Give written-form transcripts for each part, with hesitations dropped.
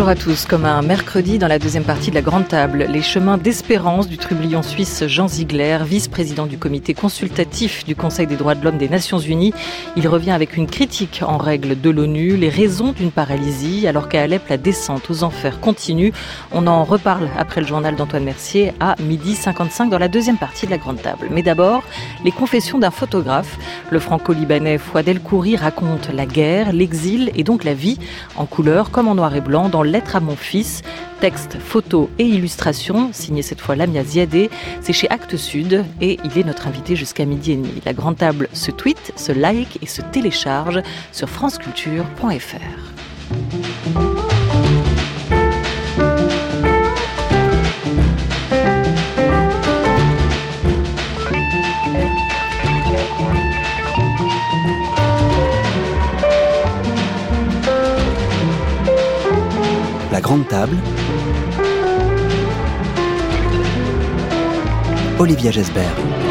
Bonjour à tous. Comme un mercredi dans la deuxième partie de la Grande Table, les chemins d'espérance du trublion suisse Jean Ziegler, vice-président du comité consultatif du Conseil des droits de l'homme des Nations Unies. Il revient avec une critique en règle de l'ONU, les raisons d'une paralysie, alors qu'à Alep, la descente aux enfers continue. On en reparle après le journal d'Antoine Mercier à 12h55 dans la deuxième partie de la Grande Table. Mais d'abord, les confessions d'un photographe. Le franco-libanais Fouad El-Khoury raconte la guerre, l'exil et donc la vie en couleur comme en noir et blanc dans Lettres à mon fils. Texte, photos et illustrations, signé cette fois Lamia Ziadé. C'est chez Actes Sud et il est notre invité jusqu'à 12h30. La Grande Table se tweet, se like et se télécharge sur franceculture.fr. La Grande Table, Olivia Gesbert.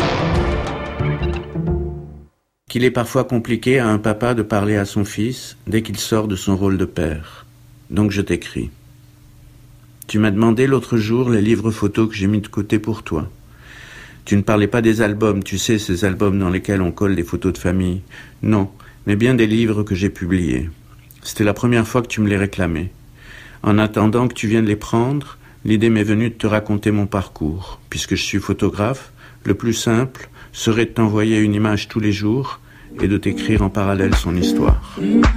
Qu'il est parfois compliqué à un papa de parler à son fils dès qu'il sort de son rôle de père. Donc je t'écris. Tu m'as demandé l'autre jour les livres photos que j'ai mis de côté pour toi. Tu ne parlais pas des albums, tu sais, ces albums dans lesquels on colle des photos de famille. Non, mais bien des livres que j'ai publiés. C'était la première fois que tu me les réclamais. En attendant que tu viennes les prendre, l'idée m'est venue de te raconter mon parcours. Puisque je suis photographe, le plus simple serait de t'envoyer une image tous les jours et de t'écrire en parallèle son histoire.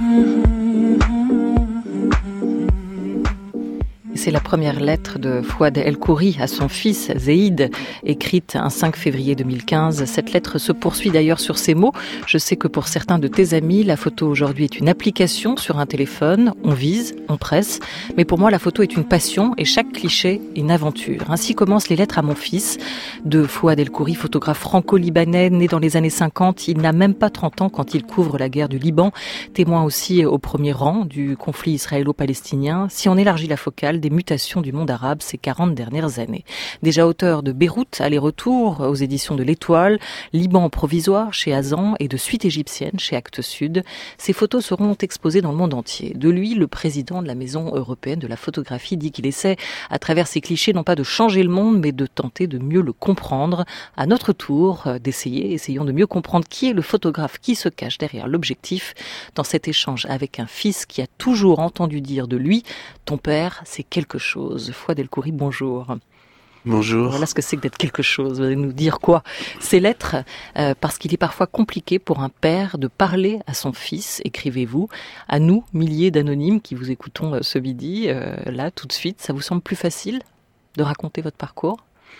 C'est la première lettre de Fouad El-Khoury à son fils Zeid, écrite un 5 février 2015. Cette lettre se poursuit d'ailleurs sur ces mots. Je sais que pour certains de tes amis, la photo aujourd'hui est une application sur un téléphone. On vise, on presse. Mais pour moi, la photo est une passion et chaque cliché une aventure. Ainsi commencent les lettres à mon fils de Fouad El-Khoury, photographe franco-libanais, né dans les années 50. Il n'a même pas 30 ans quand il couvre la guerre du Liban. Témoin aussi au premier rang du conflit israélo-palestinien. Si on élargit la focale, des mutations du monde arabe ces 40 dernières années. Déjà auteur de Beyrouth, aller-retour aux éditions de l'Étoile, Liban provisoire chez Azan et de Suite égyptienne chez Actes Sud, ces photos seront exposées dans le monde entier. De lui, le président de la Maison européenne de la photographie dit qu'il essaie, à travers ses clichés, non pas de changer le monde, mais de tenter de mieux le comprendre. À notre tour, essayons de mieux comprendre qui est le photographe qui se cache derrière l'objectif dans cet échange avec un fils qui a toujours entendu dire de lui « Ton père, c'est quelque chose ». Fouad El-Khoury, bonjour. Bonjour. Voilà ce que c'est que d'être quelque chose. Vous allez nous dire quoi? Ces lettres, parce qu'il est parfois compliqué pour un père de parler à son fils, écrivez-vous, à nous, milliers d'anonymes qui vous écoutons ce midi, là, tout de suite. Ça vous semble plus facile de raconter votre parcours?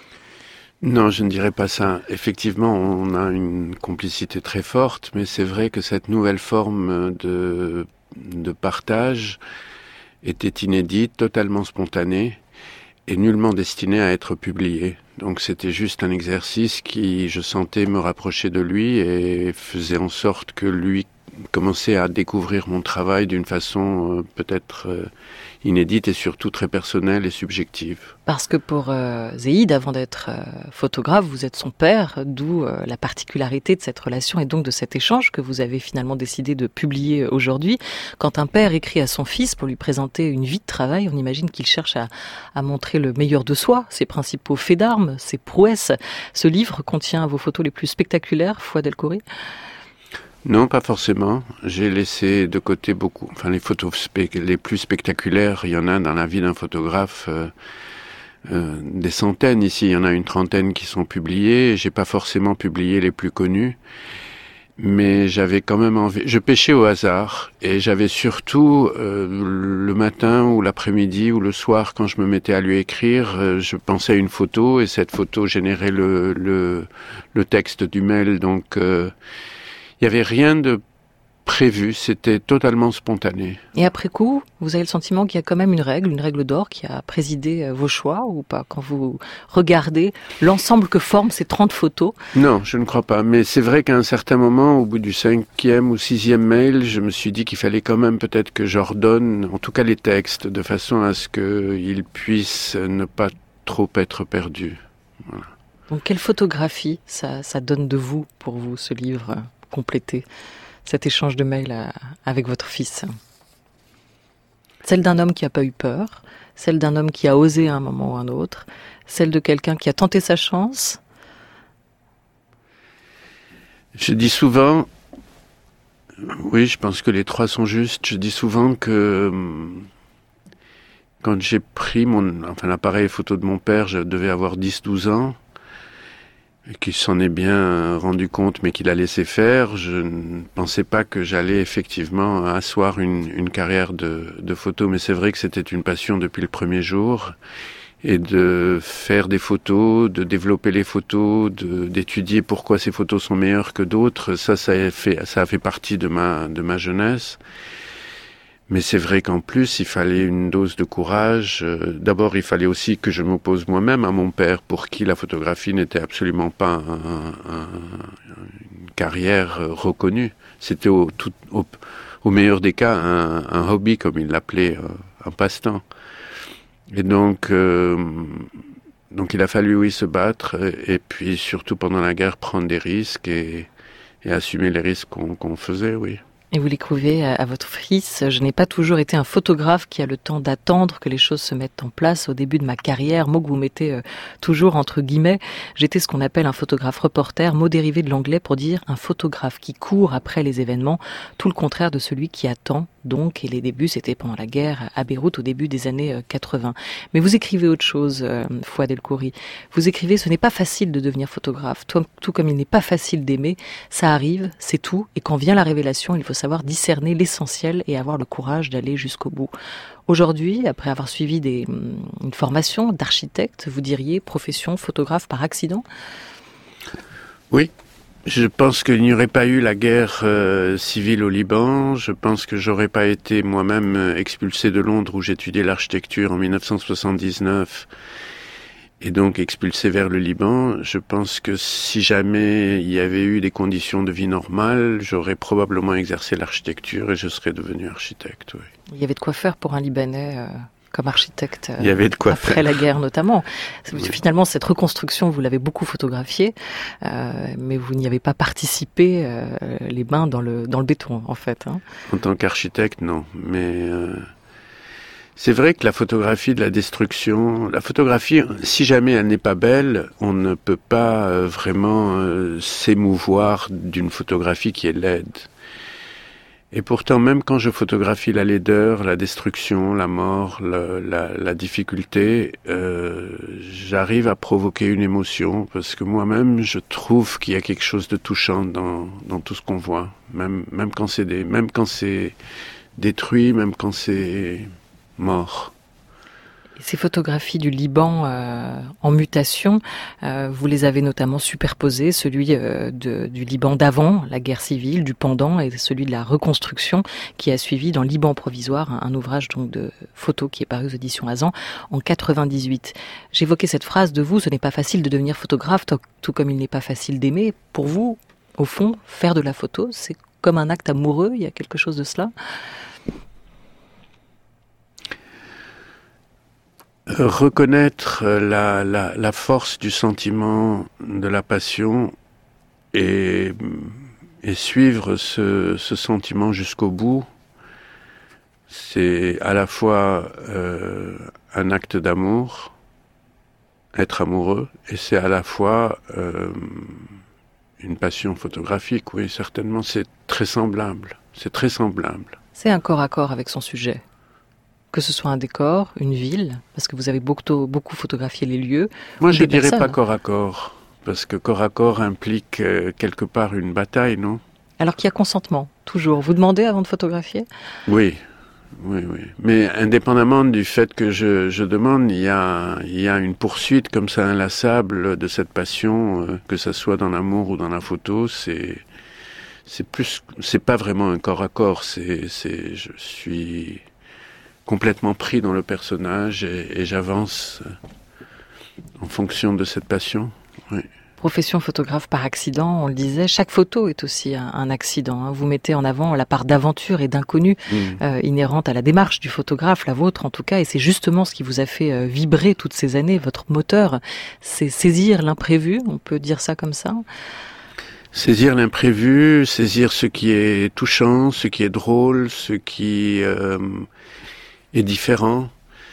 Non, je ne dirais pas ça. Effectivement, on a une complicité très forte, mais c'est vrai que cette nouvelle forme de partage était inédite, totalement spontanée et nullement destinée à être publiée. Donc c'était juste un exercice qui, je sentais, me rapprocher de lui et faisait en sorte que lui commençait à découvrir mon travail d'une façon peut-être inédite et surtout très personnelle et subjective. Parce que pour Zeid, avant d'être photographe, vous êtes son père, d'où la particularité de cette relation et donc de cet échange que vous avez finalement décidé de publier aujourd'hui. Quand un père écrit à son fils pour lui présenter une vie de travail, on imagine qu'il cherche à montrer le meilleur de soi, ses principaux faits d'armes, ses prouesses. Ce livre contient vos photos les plus spectaculaires, Fouad El-Khoury? Non, pas forcément. J'ai laissé de côté beaucoup. Enfin, les photos les plus spectaculaires, il y en a dans la vie d'un photographe des centaines. Ici, il y en a une trentaine qui sont publiées. J'ai pas forcément publié les plus connus, mais j'avais quand même envie. Je pêchais au hasard et j'avais surtout le matin ou l'après-midi ou le soir, quand je me mettais à lui écrire, je pensais à une photo et cette photo générait le texte du mail. Donc il n'y avait rien de prévu, c'était totalement spontané. Et après coup, vous avez le sentiment qu'il y a quand même une règle d'or qui a présidé vos choix ou pas, quand vous regardez l'ensemble que forment ces 30 photos? Non, je ne crois pas, mais c'est vrai qu'à un certain moment, au bout du 5e ou 6e mail, je me suis dit qu'il fallait quand même peut-être que j'ordonne, en tout cas les textes, de façon à ce qu'ils puissent ne pas trop être perdus. Voilà. Donc quelle photographie ça donne de vous, pour vous, ce livre complété, cet échange de mails avec votre fils? Celle d'un homme qui n'a pas eu peur, celle d'un homme qui a osé à un moment ou à un autre, celle de quelqu'un qui a tenté sa chance. Je dis souvent, oui, je pense que les trois sont justes, je dis souvent que quand j'ai pris l'appareil photo de mon père, je devais avoir 10-12 ans, et qu'il s'en est bien rendu compte, mais qu'il a laissé faire. Je ne pensais pas que j'allais effectivement asseoir une carrière de photo, mais c'est vrai que c'était une passion depuis le premier jour. Et de faire des photos, de développer les photos, d'étudier pourquoi ces photos sont meilleures que d'autres, ça a fait partie de ma jeunesse. Mais c'est vrai qu'en plus, il fallait une dose de courage. D'abord, il fallait aussi que je m'oppose moi-même à mon père, pour qui la photographie n'était absolument pas une carrière reconnue. C'était au meilleur des cas un hobby, comme il l'appelait, un passe-temps. Et donc il a fallu, oui, se battre, et puis surtout pendant la guerre, prendre des risques et assumer les risques qu'on faisait, oui. Et vous l'écrivez à votre fils, je n'ai pas toujours été un photographe qui a le temps d'attendre que les choses se mettent en place au début de ma carrière, mot que vous mettez toujours entre guillemets. J'étais ce qu'on appelle un photographe reporter, mot dérivé de l'anglais pour dire un photographe qui court après les événements, tout le contraire de celui qui attend. Donc, et les débuts, c'était pendant la guerre à Beyrouth au début des années 80. Mais vous écrivez autre chose, Fouad El Khoury. Vous écrivez, ce n'est pas facile de devenir photographe, tout comme il n'est pas facile d'aimer. Ça arrive, c'est tout. Et quand vient la révélation, il faut savoir discerner l'essentiel et avoir le courage d'aller jusqu'au bout. Aujourd'hui, après avoir suivi une formation d'architecte, vous diriez profession photographe par accident ? Oui. Je pense qu'il n'y aurait pas eu la guerre civile au Liban. Je pense que j'aurais pas été moi-même expulsé de Londres, où j'étudiais l'architecture en 1979, et donc expulsé vers le Liban. Je pense que si jamais il y avait eu des conditions de vie normales, j'aurais probablement exercé l'architecture et je serais devenu architecte. Oui. Il y avait de quoi faire pour un Libanais comme architecte, il y avait de quoi après faire. La guerre notamment. Oui. Finalement, cette reconstruction, vous l'avez beaucoup photographiée, mais vous n'y avez pas participé les mains dans le béton, en fait. Hein. En tant qu'architecte, non. Mais c'est vrai que la photographie de la destruction, la photographie, si jamais elle n'est pas belle, on ne peut pas vraiment s'émouvoir d'une photographie qui est laide. Et pourtant, même quand je photographie la laideur, la destruction, la mort, la difficulté, j'arrive à provoquer une émotion, parce que moi-même, je trouve qu'il y a quelque chose de touchant dans tout ce qu'on voit, même quand c'est détruit, même quand c'est mort. Ces photographies du Liban en mutation, vous les avez notamment superposées, celui du Liban d'avant, la guerre civile, du pendant, et celui de la reconstruction qui a suivi dans Liban provisoire, un ouvrage donc de photos qui est paru aux éditions Azan en 98. J'évoquais cette phrase de vous, ce n'est pas facile de devenir photographe, tout comme il n'est pas facile d'aimer. Pour vous, au fond, faire de la photo, c'est comme un acte amoureux, il y a quelque chose de cela ? Reconnaître la force du sentiment, de la passion, et suivre ce sentiment jusqu'au bout, c'est à la fois un acte d'amour, être amoureux, et c'est à la fois une passion photographique. Oui, certainement, c'est très semblable. C'est très semblable. C'est un corps à corps avec son sujet. Que ce soit un décor, une ville, parce que vous avez beaucoup photographié les lieux. Moi, je ne dirais pas corps à corps, parce que corps à corps implique quelque part une bataille, non ? Alors qu'il y a consentement, toujours. Vous demandez avant de photographier ? Oui. Mais indépendamment du fait que je demande, il y a une poursuite comme ça inlassable de cette passion, que ça soit dans l'amour ou dans la photo. C'est pas vraiment un corps à corps. Je suis complètement pris dans le personnage et j'avance en fonction de cette passion. Oui. Profession photographe par accident, on le disait, chaque photo est aussi un accident. Hein. Vous mettez en avant la part d'aventure et d'inconnu inhérente à la démarche du photographe, la vôtre en tout cas, et c'est justement ce qui vous a fait vibrer toutes ces années, votre moteur, c'est saisir l'imprévu, on peut dire ça comme ça ? Saisir l'imprévu, saisir ce qui est touchant, ce qui est drôle, ce qui est différent.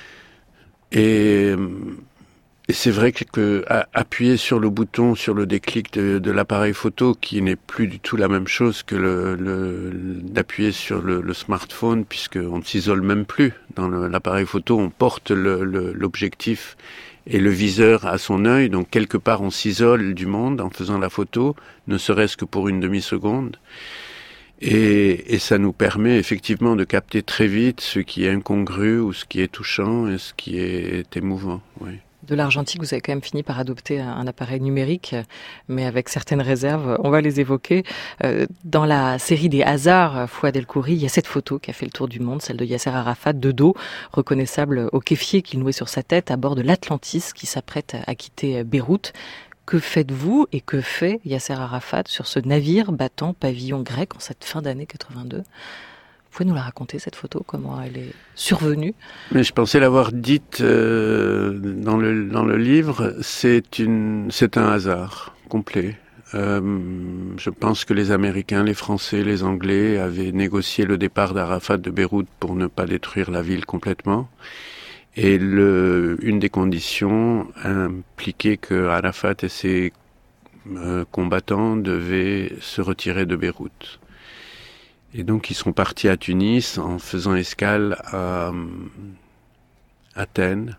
Et c'est vrai que appuyer sur le bouton, sur le déclic de l'appareil photo, qui n'est plus du tout la même chose que d'appuyer sur le smartphone, puisqu'on ne s'isole même plus. Dans l'appareil photo, on porte l'objectif et le viseur à son œil, donc quelque part on s'isole du monde en faisant la photo, ne serait-ce que pour une demi-seconde. Et ça nous permet effectivement de capter très vite ce qui est incongru ou ce qui est touchant et ce qui est émouvant. Oui. De l'argentique, vous avez quand même fini par adopter un appareil numérique, mais avec certaines réserves, on va les évoquer. Dans la série des hasards, Fouad El-Khoury, il y a cette photo qui a fait le tour du monde, celle de Yasser Arafat, de dos, reconnaissable au kéfier qu'il nouait sur sa tête à bord de l'Atlantis qui s'apprête à quitter Beyrouth. Que faites-vous et que fait Yasser Arafat sur ce navire battant pavillon grec en cette fin d'année 82 ? Vous pouvez nous la raconter, cette photo, comment elle est survenue ? Mais je pensais l'avoir dite dans le livre, c'est un hasard complet. Je pense que les Américains, les Français, les Anglais avaient négocié le départ d'Arafat de Beyrouth pour ne pas détruire la ville complètement. Et une des conditions impliquait que Arafat et ses combattants devaient se retirer de Beyrouth. Et donc ils sont partis à Tunis en faisant escale à Athènes.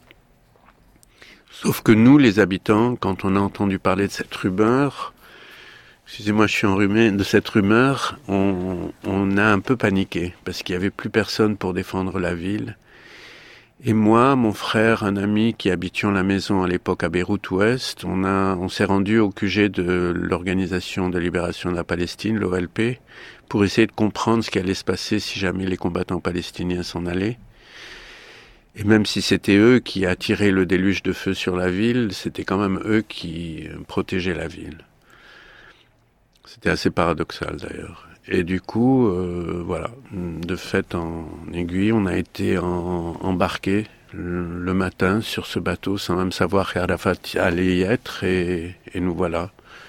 Sauf que nous, les habitants, quand on a entendu parler de cette rumeur, excusez-moi, je suis enrhumé, de cette rumeur, on a un peu paniqué, parce qu'il n'y avait plus personne pour défendre la ville. Et moi, mon frère, un ami qui habitions la maison à l'époque à Beyrouth-Ouest, on s'est rendu au QG de l'Organisation de libération de la Palestine, l'OLP, pour essayer de comprendre ce qui allait se passer si jamais les combattants palestiniens s'en allaient. Et même si c'était eux qui attiraient le déluge de feu sur la ville, c'était quand même eux qui protégeaient la ville. C'était assez paradoxal d'ailleurs. Et du coup, voilà, de fait en aiguille, on a été embarqués le matin sur ce bateau sans même savoir qu'Arafat allait y être, et nous voilà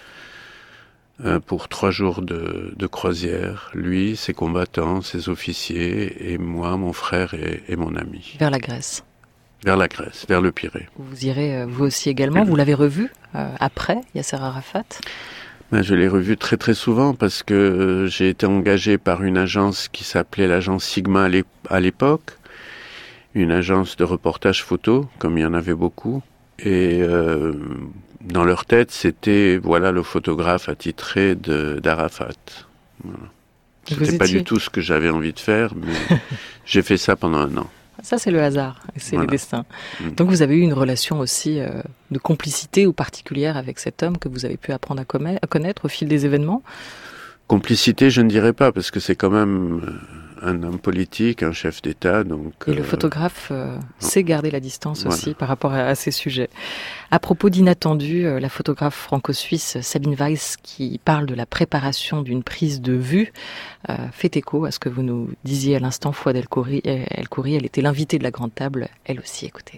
pour 3 jours de croisière, lui, ses combattants, ses officiers, et moi, mon frère et mon ami. Vers la Grèce. Vers la Grèce, vers le Pirée. Vous irez vous aussi également, vous l'avez revu après Yasser Arafat ? Je l'ai revu très très souvent parce que j'ai été engagé par une agence qui s'appelait l'agence Sigma à l'époque, une agence de reportage photo, comme il y en avait beaucoup. Et dans leur tête, c'était le photographe attitré d'Arafat. Voilà. C'était pas du tout ce que j'avais envie de faire, mais j'ai fait ça pendant 1 an. Ça, c'est le hasard, et c'est le destin. Donc vous avez eu une relation aussi de complicité ou particulière avec cet homme que vous avez pu apprendre à connaître au fil des événements ? Complicité, je ne dirais pas, parce que c'est quand même un homme politique, un chef d'État. Donc, et le photographe sait garder la distance aussi par rapport à ces sujets. À propos d'inattendu, la photographe franco-suisse Sabine Weiss, qui parle de la préparation d'une prise de vue, fait écho à ce que vous nous disiez à l'instant. Fouad El-Khoury, elle était l'invitée de la grande table, elle aussi, écoutez.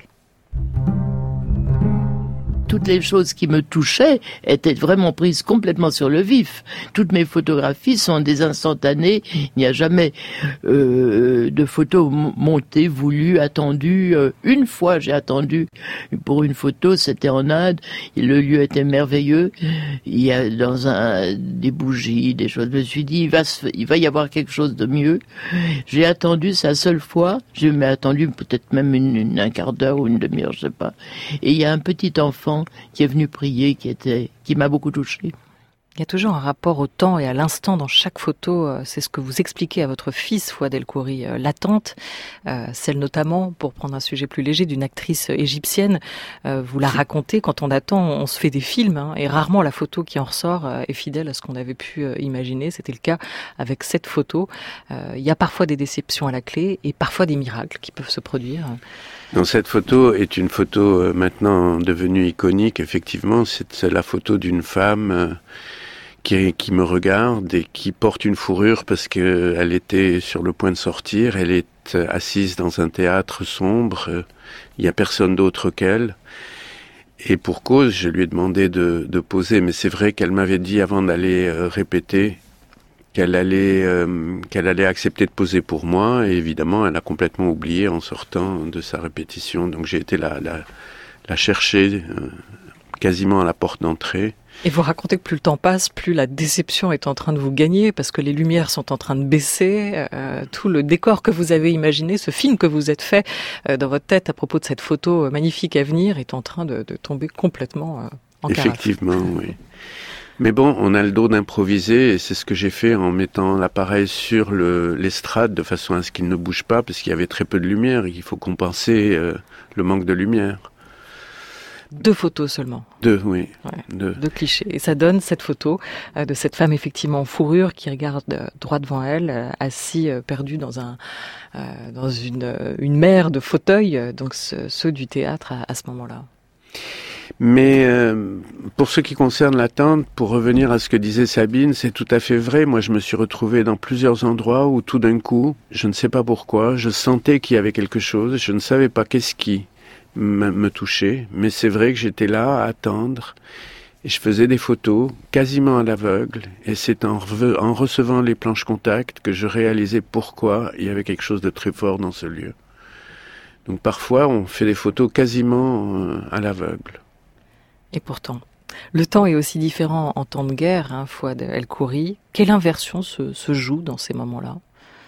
Toutes les choses qui me touchaient étaient vraiment prises complètement sur le vif. Toutes mes photographies sont des instantanées. Il n'y a jamais de photos montées, voulues, attendues. Une fois, j'ai attendu pour une photo, c'était en Inde. Le lieu était merveilleux. Il y a des bougies, des choses. Je me suis dit, il va y avoir quelque chose de mieux. J'ai attendu, c'est la seule fois. Je m'ai attendu peut-être même un quart d'heure ou une demi-heure, je sais pas. Et il y a un petit enfant qui est venu prier, qui m'a beaucoup touchée. Il y a toujours un rapport au temps et à l'instant dans chaque photo. C'est ce que vous expliquez à votre fils, Fouad El-Khoury. L'attente, celle notamment, pour prendre un sujet plus léger, d'une actrice égyptienne. Vous la racontez, quand on attend, on se fait des films, et rarement la photo qui en ressort est fidèle à ce qu'on avait pu imaginer. C'était le cas avec cette photo. Il y a parfois des déceptions à la clé et parfois des miracles qui peuvent se produire. Donc cette photo est une photo maintenant devenue iconique. Effectivement, c'est la photo d'une femme qui me regarde et qui porte une fourrure parce qu'elle était sur le point de sortir. Elle est assise dans un théâtre sombre. Il n'y a personne d'autre qu'elle. Et pour cause, je lui ai demandé de poser. Mais c'est vrai qu'elle m'avait dit avant d'aller répéter qu'elle allait accepter de poser pour moi. Et évidemment, elle a complètement oublié en sortant de sa répétition. Donc j'ai été la chercher quasiment à la porte d'entrée. Et vous racontez que plus le temps passe, plus la déception est en train de vous gagner, parce que les lumières sont en train de baisser. Tout le décor que vous avez imaginé, ce film que vous êtes fait dans votre tête à propos de cette photo magnifique à venir, est en train de tomber complètement en carafe. Effectivement, oui. Mais bon, on a le dos d'improviser, et c'est ce que j'ai fait en mettant l'appareil sur l'estrade de façon à ce qu'il ne bouge pas, parce qu'il y avait très peu de lumière, et il faut compenser le manque de lumière. 2 photos seulement. 2, oui. Ouais, 2 clichés. Et ça donne cette photo de cette femme effectivement en fourrure qui regarde droit devant elle, assis, perdue dans une mer de fauteuils, donc ceux du théâtre à ce moment-là. Mais pour ce qui concerne l'attente, pour revenir à ce que disait Sabine, c'est tout à fait vrai. Moi, je me suis retrouvé dans plusieurs endroits où tout d'un coup, je ne sais pas pourquoi, je sentais qu'il y avait quelque chose, je ne savais pas qu'est-ce qui me touchait, mais c'est vrai que j'étais là à attendre et je faisais des photos quasiment à l'aveugle, et c'est en recevant les planches contact que je réalisais pourquoi il y avait quelque chose de très fort dans ce lieu. Donc parfois on fait des photos quasiment à l'aveugle. Et pourtant, le temps est aussi différent en temps de guerre, Fouad El Khoury. Quelle inversion se joue dans ces moments-là ?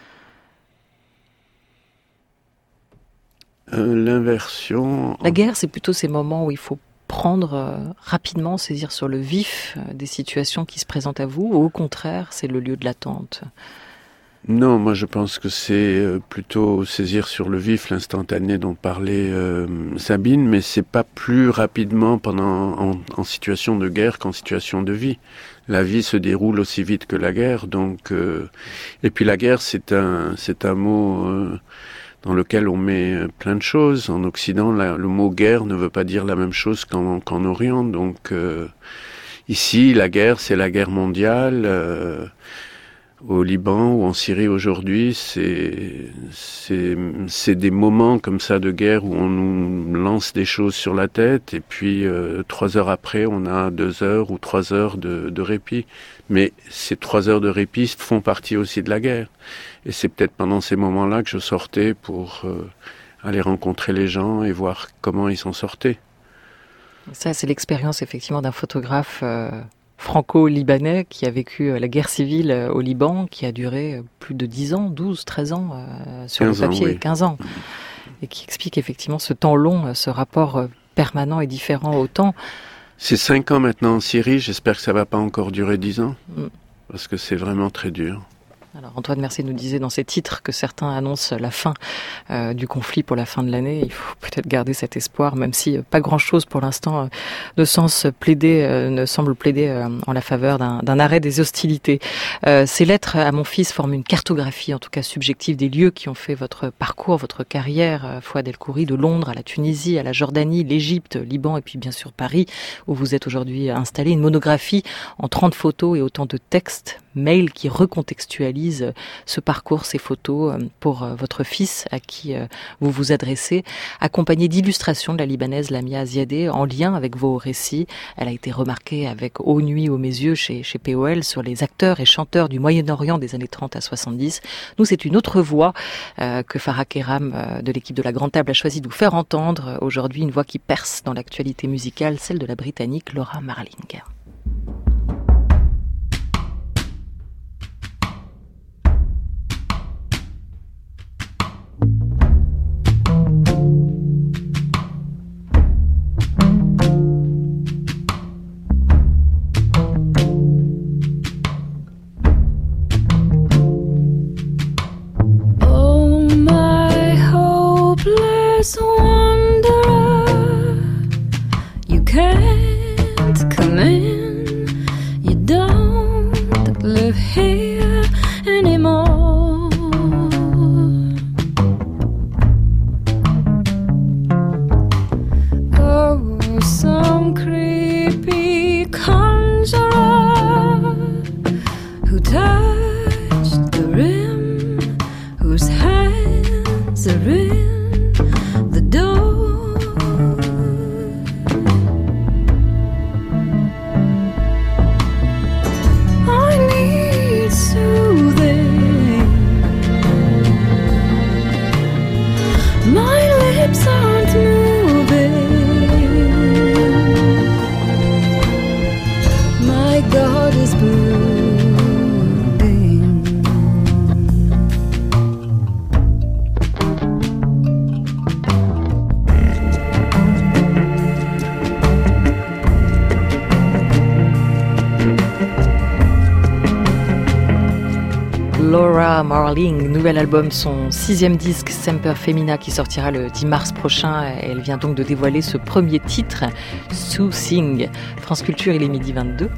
L'inversion... La guerre, c'est plutôt ces moments où il faut prendre rapidement, saisir sur le vif des situations qui se présentent à vous, ou au contraire, c'est le lieu de l'attente ? Non, moi je pense que c'est plutôt saisir sur le vif l'instantané dont parlait Sabine, mais c'est pas plus rapidement en situation de guerre qu'en situation de vie. La vie se déroule aussi vite que la guerre, donc et puis la guerre c'est un mot dans lequel on met plein de choses. En Occident, le mot guerre ne veut pas dire la même chose qu'en Orient. Donc ici, la guerre, c'est la guerre mondiale. Au Liban ou en Syrie aujourd'hui, c'est des moments comme ça de guerre où on nous lance des choses sur la tête, et puis 3 heures après, on a 2 heures ou 3 heures de répit. Mais ces 3 heures de répit font partie aussi de la guerre. Et c'est peut-être pendant ces moments-là que je sortais pour aller rencontrer les gens et voir comment ils s'en sortaient. Ça, c'est l'expérience effectivement d'un photographe franco-libanais qui a vécu la guerre civile au Liban, qui a duré plus de 10 ans, 12, 13 ans sur le papier, oui. 15 ans, et qui explique effectivement ce temps long, ce rapport permanent et différent au temps. C'est 5 ans maintenant en Syrie, j'espère que ça va pas encore durer 10 ans, parce que c'est vraiment très dur. Alors Antoine Mercier nous disait dans ses titres que certains annoncent la fin du conflit pour la fin de l'année. Il faut peut-être garder cet espoir, même si pas grand-chose pour l'instant ne semble plaider en la faveur d'un arrêt des hostilités. Ces lettres à mon fils forment une cartographie, en tout cas subjective, des lieux qui ont fait votre parcours, votre carrière, Fouad El Khoury, de Londres à la Tunisie, à la Jordanie, l'Égypte, Liban et puis bien sûr Paris, où vous êtes aujourd'hui installé. Une monographie en 30 photos et autant de textes, mails qui recontextualisent ce parcours, ces photos pour votre fils à qui vous vous adressez, accompagné d'illustrations de la Libanaise Lamia Ziadeh en lien avec vos récits. Elle a été remarquée avec Aux nuits aux mes yeux chez POL sur les acteurs et chanteurs du Moyen-Orient des années 30 à 70. Nous, c'est une autre voix que Farah Keram de l'équipe de la Grande Table a choisi de vous faire entendre aujourd'hui, une voix qui perce dans l'actualité musicale, celle de la Britannique Laura Marling. Wanderer, you can't come in, you don't live here anymore. Oh, some creepy conjurer who touched the rim, whose hands are in the door. I need to Laura Marling, nouvel album, son 6e disque Semper Femina qui sortira le 10 mars prochain. Elle vient donc de dévoiler ce premier titre, Soothing. France Culture, il est 12h22.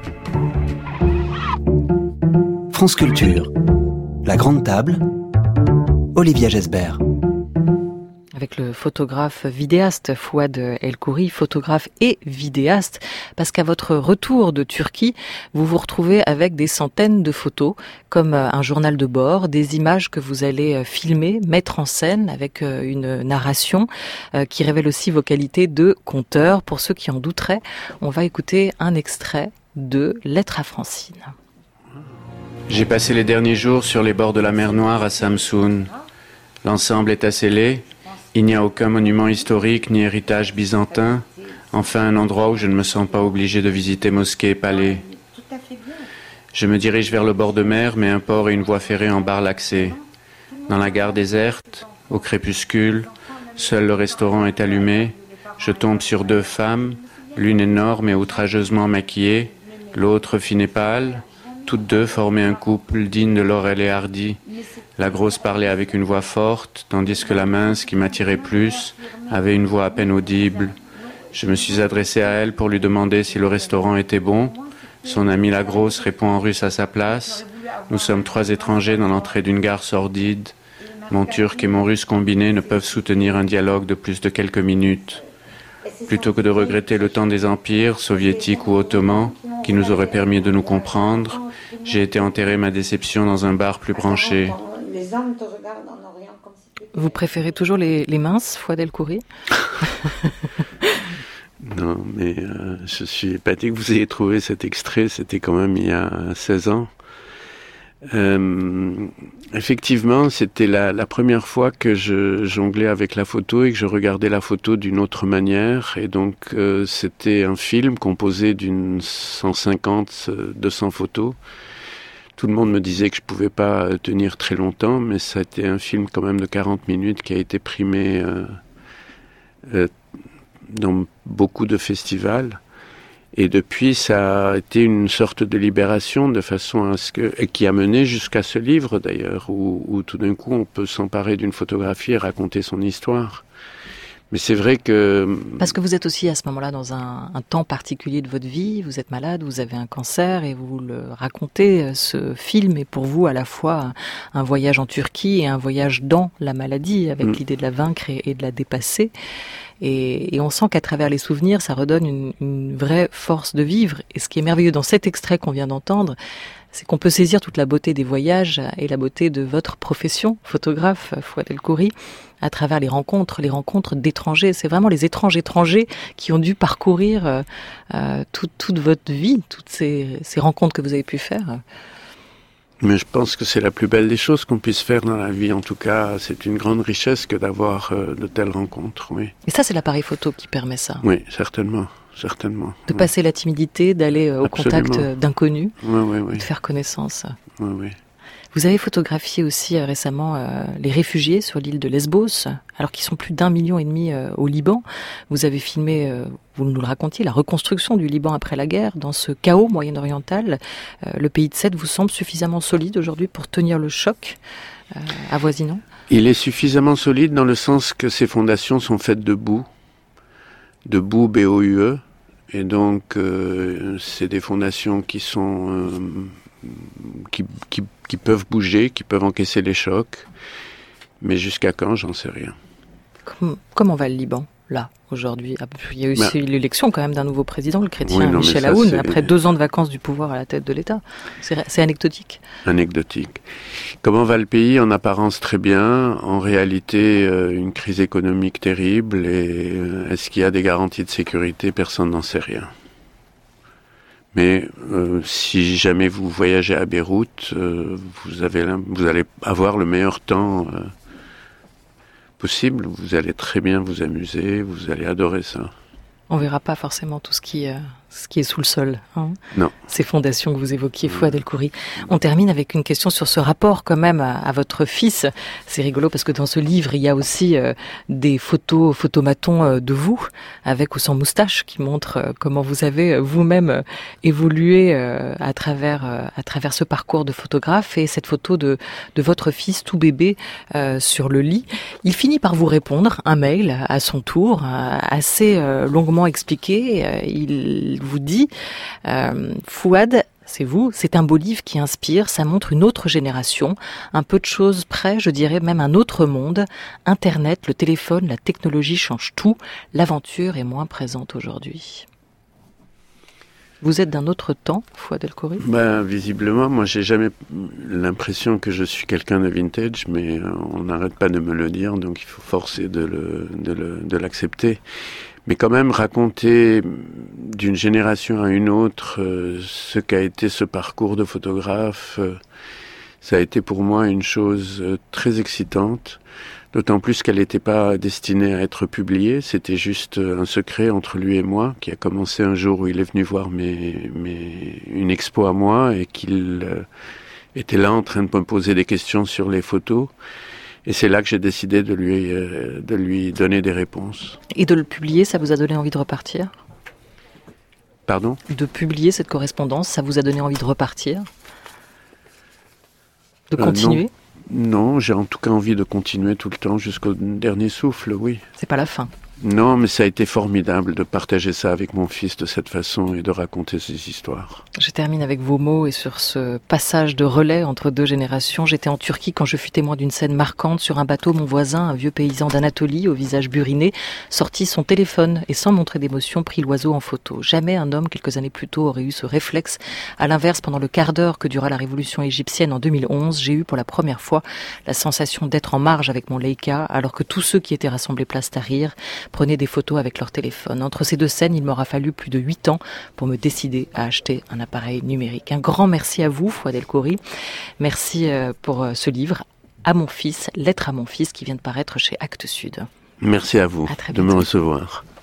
France Culture, la grande table, Olivia Gesbert. Avec le photographe vidéaste Fouad El Khoury, photographe et vidéaste, parce qu'à votre retour de Turquie, vous vous retrouvez avec des centaines de photos, comme un journal de bord, des images que vous allez filmer, mettre en scène avec une narration qui révèle aussi vos qualités de conteur. Pour ceux qui en douteraient, on va écouter un extrait de Lettre à Francine. J'ai passé les derniers jours sur les bords de la mer Noire à Samsun. L'ensemble est assez laid. Il n'y a aucun monument historique ni héritage byzantin. Enfin, un endroit où je ne me sens pas obligé de visiter mosquées et palais. Je me dirige vers le bord de mer, mais un port et une voie ferrée en barrent l'accès. Dans la gare déserte, au crépuscule, seul le restaurant est allumé. Je tombe sur 2 femmes, l'une énorme et outrageusement maquillée, l'autre fine et pâle. Toutes 2 formaient un couple digne de Laurel et Hardy. La grosse parlait avec une voix forte, tandis que la mince, qui m'attirait plus, avait une voix à peine audible. Je me suis adressé à elle pour lui demander si le restaurant était bon. Son amie la grosse répond en russe à sa place. Nous sommes 3 étrangers dans l'entrée d'une gare sordide. Mon turc et mon russe combinés ne peuvent soutenir un dialogue de plus de quelques minutes. Plutôt que de regretter le temps des empires, soviétiques ou ottomans, qui nous auraient permis de nous comprendre, j'ai été enterrer ma déception dans un bar plus branché. Vous préférez toujours les minces, Fouad El Khoury? Non, mais je suis épaté que vous ayez trouvé cet extrait, c'était quand même il y a 16 ans. Effectivement, c'était la première fois que je jonglais avec la photo et que je regardais la photo d'une autre manière. Et donc, c'était un film composé d'une 150-200 photos. Tout le monde me disait que je pouvais pas tenir très longtemps, mais ça a été un film quand même de 40 minutes qui a été primé dans beaucoup de festivals. Et depuis, ça a été une sorte de libération de façon à ce que, et qui a mené jusqu'à ce livre d'ailleurs, où tout d'un coup on peut s'emparer d'une photographie et raconter son histoire. Mais c'est vrai que... Parce que vous êtes aussi à ce moment-là dans un temps particulier de votre vie, vous êtes malade, vous avez un cancer et vous le racontez, ce film est pour vous à la fois un voyage en Turquie et un voyage dans la maladie, avec l'idée de la vaincre et de la dépasser. Et on sent qu'à travers les souvenirs, ça redonne une vraie force de vivre. Et ce qui est merveilleux dans cet extrait qu'on vient d'entendre, c'est qu'on peut saisir toute la beauté des voyages et la beauté de votre profession, photographe, Fouad El Khoury, à travers les rencontres d'étrangers. C'est vraiment les étrangers qui ont dû parcourir toute votre vie, toutes ces rencontres que vous avez pu faire. Mais je pense que c'est la plus belle des choses qu'on puisse faire dans la vie. En tout cas, c'est une grande richesse que d'avoir de telles rencontres, oui. Et ça, c'est l'appareil photo qui permet ça. Oui, certainement. De passer la timidité, d'aller au contact d'inconnus, oui. de faire connaissance. Oui. Vous avez photographié aussi récemment les réfugiés sur l'île de Lesbos, alors qu'ils sont plus d'1,5 million au Liban. Vous avez filmé, vous nous le racontiez, la reconstruction du Liban après la guerre. Dans ce chaos moyen-oriental, le pays de Sète vous semble suffisamment solide aujourd'hui pour tenir le choc avoisinant? Il est suffisamment solide dans le sens que ses fondations sont faites de boue, B-O-U-E. Et donc, c'est des fondations qui sont... qui peuvent bouger, qui peuvent encaisser les chocs. Mais jusqu'à quand, j'en sais rien. Comment va le Liban, là, aujourd'hui? Il y a eu l'élection quand même d'un nouveau président, le chrétien Michel Aoun, après 2 ans de vacances du pouvoir à la tête de l'État. C'est anecdotique. Anecdotique. Comment va le pays? En apparence très bien. En réalité, une crise économique terrible. Et est-ce qu'il y a des garanties de sécurité? Personne n'en sait rien. Mais si jamais vous voyagez à Beyrouth, vous allez avoir le meilleur temps possible. Vous allez très bien vous amuser, vous allez adorer ça. On verra pas forcément tout ce qui est sous le sol. Hein. Non. Ces fondations que vous évoquiez, Fouad El Khoury. On termine avec une question sur ce rapport quand même à votre fils. C'est rigolo parce que dans ce livre, il y a aussi des photomatons de vous, avec ou sans moustache, qui montrent comment vous avez vous-même évolué à travers ce parcours de photographe, et cette photo de votre fils tout bébé sur le lit. Il finit par vous répondre un mail à son tour, assez longuement expliqué. Il vous dit Fouad, c'est vous, c'est un beau livre qui inspire, ça montre une autre génération, un peu de choses près, je dirais même un autre monde. Internet, le téléphone, la technologie changent tout, l'aventure est moins présente aujourd'hui. Vous êtes d'un autre temps, Fouad El Khoury ? Visiblement, moi j'ai jamais l'impression que je suis quelqu'un de vintage, mais on n'arrête pas de me le dire, donc il faut forcer de l'accepter. Mais quand même, raconter d'une génération à une autre ce qu'a été ce parcours de photographe, ça a été pour moi une chose très excitante, d'autant plus qu'elle n'était pas destinée à être publiée, c'était juste un secret entre lui et moi, qui a commencé un jour où il est venu voir une expo à moi, et qu'il était là en train de me poser des questions sur les photos. Et c'est là que j'ai décidé de lui donner des réponses. Et de le publier, ça vous a donné envie de repartir ? Pardon ? De publier cette correspondance, ça vous a donné envie de repartir ? De continuer ? Non, j'ai en tout cas envie de continuer tout le temps jusqu'au dernier souffle, oui. C'est pas la fin. Non, mais ça a été formidable de partager ça avec mon fils de cette façon et de raconter ces histoires. Je termine avec vos mots et sur ce passage de relais entre deux générations. J'étais en Turquie quand je fus témoin d'une scène marquante. Sur un bateau, mon voisin, un vieux paysan d'Anatolie, au visage buriné, sortit son téléphone et sans montrer d'émotion, prit l'oiseau en photo. Jamais un homme, quelques années plus tôt, aurait eu ce réflexe. À l'inverse, pendant le quart d'heure que dura la révolution égyptienne en 2011, j'ai eu pour la première fois la sensation d'être en marge avec mon Leica, alors que tous ceux qui étaient rassemblés place Tahrir prenaient des photos avec leur téléphone. Entre ces deux scènes, il m'aura fallu plus de 8 ans pour me décider à acheter un appareil numérique. Un grand merci à vous, Fouad El Khoury. Merci pour ce livre, À mon fils, Lettre à mon fils, qui vient de paraître chez Actes Sud. Merci à vous de me recevoir.